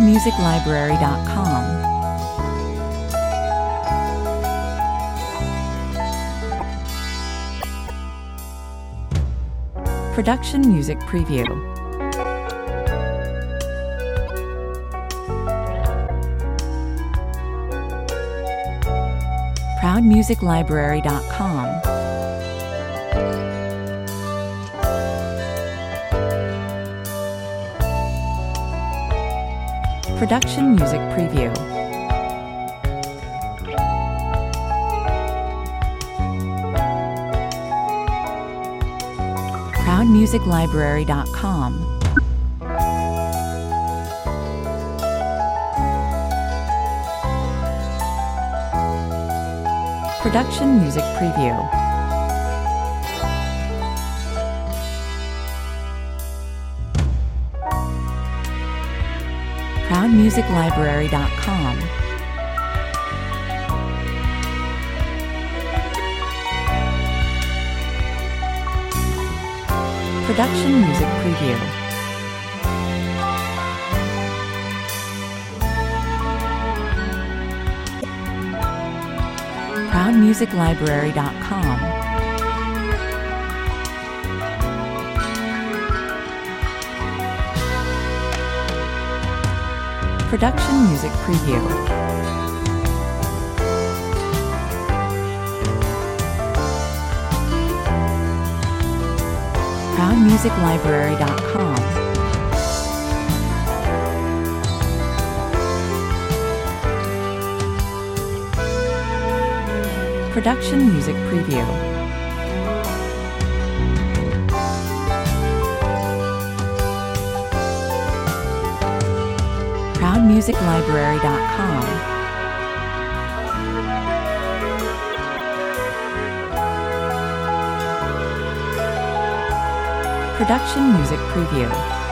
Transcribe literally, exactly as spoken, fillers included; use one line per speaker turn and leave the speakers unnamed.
proud music library dot com. Production Music Preview. proud music library dot com. Production Music Preview. proud music library dot com. Production Music Preview. proud music library dot com. Production Music Preview. proud music library dot com. Production Music Preview. proud music library dot com. Production Music Preview. proud music library dot com. Production Music Preview.